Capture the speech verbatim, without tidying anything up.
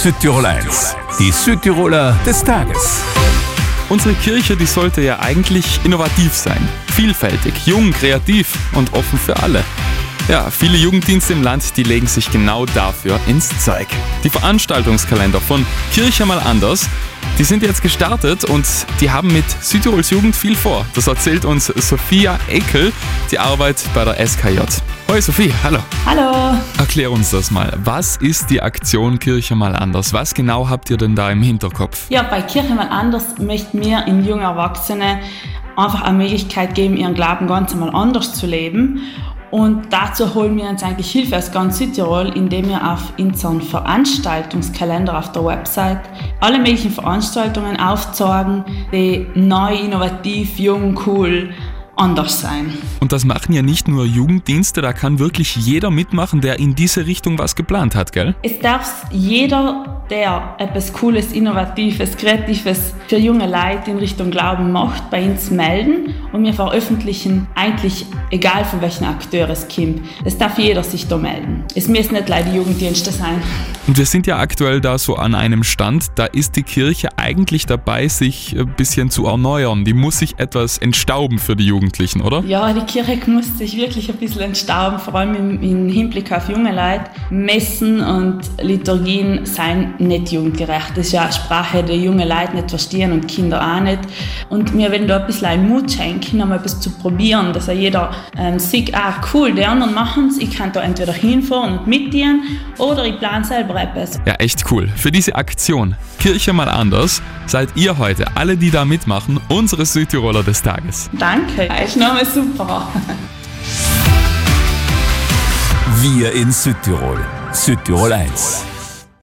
Südtirol eins, die Südtiroler des Tages. Unsere Kirche, die sollte ja eigentlich innovativ sein, vielfältig, jung, kreativ und offen für alle. Ja, viele Jugenddienste im Land, die legen sich genau dafür ins Zeug. Die Veranstaltungskalender von Kirche mal anders, die sind jetzt gestartet und die haben mit Südtirols Jugend viel vor. Das erzählt uns Sophia Eckel, die arbeitet bei der S K J. Hoi Sophie, hallo. Hallo. Erklär uns das mal. Was ist die Aktion Kirche mal anders? Was genau habt ihr denn da im Hinterkopf? Ja, bei Kirche mal anders möchten wir in jungen Erwachsenen einfach eine Möglichkeit geben, ihren Glauben ganz einmal anders zu leben. Und dazu holen wir uns eigentlich Hilfe aus ganz Südtirol, indem wir auf unseren Veranstaltungskalender auf der Website alle möglichen Veranstaltungen aufzeigen, die neu, innovativ, jung, cool, anders sein. Und das machen ja nicht nur Jugenddienste, da kann wirklich jeder mitmachen, der in diese Richtung was geplant hat, gell? Es darf jeder, der etwas Cooles, Innovatives, Kreatives für junge Leute in Richtung Glauben macht, bei uns melden. Und wir veröffentlichen eigentlich, egal von welchen Akteur es kommt, es darf jeder sich da melden. Es müssen nicht leider die Jugenddienste sein. Und wir sind ja aktuell da so an einem Stand, da ist die Kirche eigentlich dabei, sich ein bisschen zu erneuern. Die muss sich etwas entstauben für die Jugendlichen, oder? Ja, die Kirche muss sich wirklich ein bisschen entstauben, vor allem im, im Hinblick auf junge Leute. Messen und Liturgien seien nicht jugendgerecht. Das ist ja eine Sprache, die junge Leute nicht verstehen und Kinder auch nicht. Und wir wollen da ein bisschen Mut schenken, einmal etwas zu probieren, dass auch jeder ähm, sieht, ah cool, die anderen machen es, ich kann da entweder hinfahren und mitdienen oder ich plane selber etwas. Ja, echt cool. Für diese Aktion Kirche mal anders seid ihr heute, alle die da mitmachen, unsere Südtiroler des Tages. Danke, das ist nochmal super. Wir in Südtirol. Südtirol eins.